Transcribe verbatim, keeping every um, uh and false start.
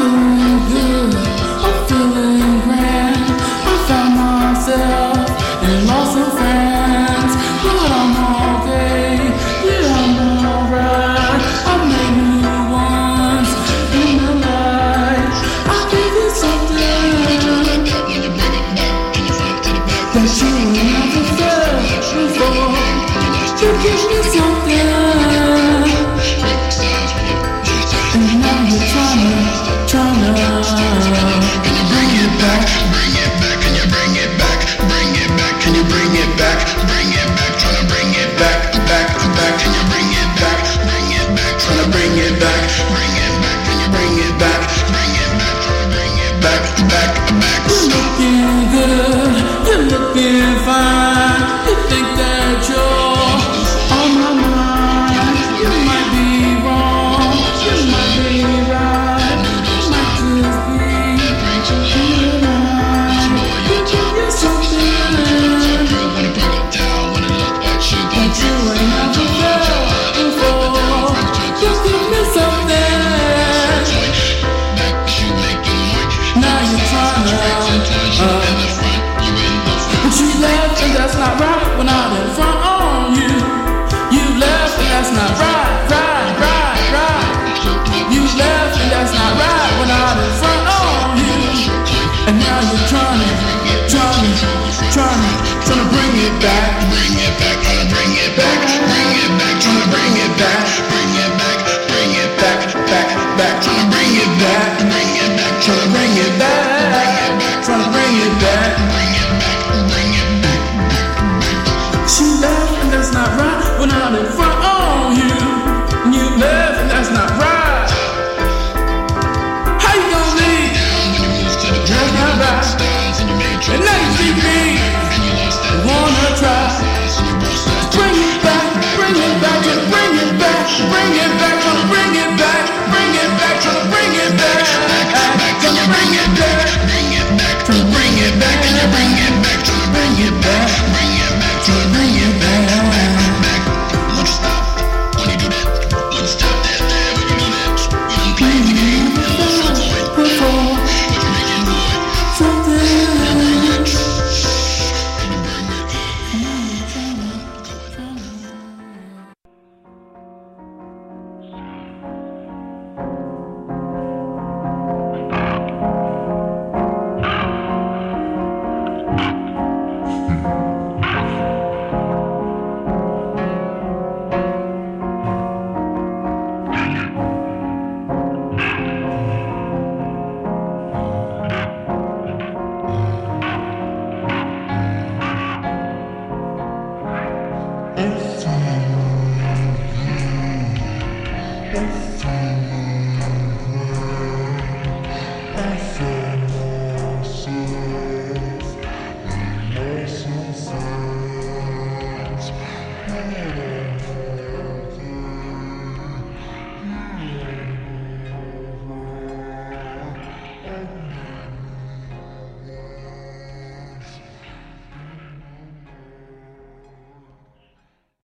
feeling good, I'm feeling grand. I found myself and lost some friends, but I'm okay, yeah I'm alright. I made new ones in my life. I give you something that you never felt before. You give me something, and now you're tryna, tryna bring it back. Bring it back, can you bring it back? Bring it back, can you bring it back? Bring it back, tryna bring it back, back, back, can you bring it back? Bring it back, tryna bring it back. Bring it back, can you bring it back? Bring it back, tryna bring it back, back, back. You're looking good, you're looking fine. You think that you're on my mind. You might be wrong, you might be right. You might just be good enough. You give me something that you ain't never felt before. You give me something. Now you're tryna, uh, but you left and that's not right when I'm in front on you. You left and that's not right, right, right, right. You left and that's not right when I'm in front on you. And now you're tryna, tryna, tryna, tryna bring it back. Bring it back, tryna bring it back. Bring it back, tryna bring it back. Bring it back, bring it back, back, back, tryna bring it back. Bring it back, tryna bring it back. Tryna bring it back. Bring it back, bring it back. She left and that's not right when I'm in front on you. And you left and that's not right. How you gonna leave? That's not right. And now you see me, wanna try. Bring it back, bring it back, just bring it back, bring it back, tryna bring it back, bring it back, tryna bring it back, tryna bring it back, Bring it back, tryna bring it back. Can you bring it back? Tryna bring it back. Bring it back, tryna bring it back. Back, back. Won't you stop when you do that? Won't you stop that there when you do that? You done played the game, you done lost the point. before What you making, boy? something. If I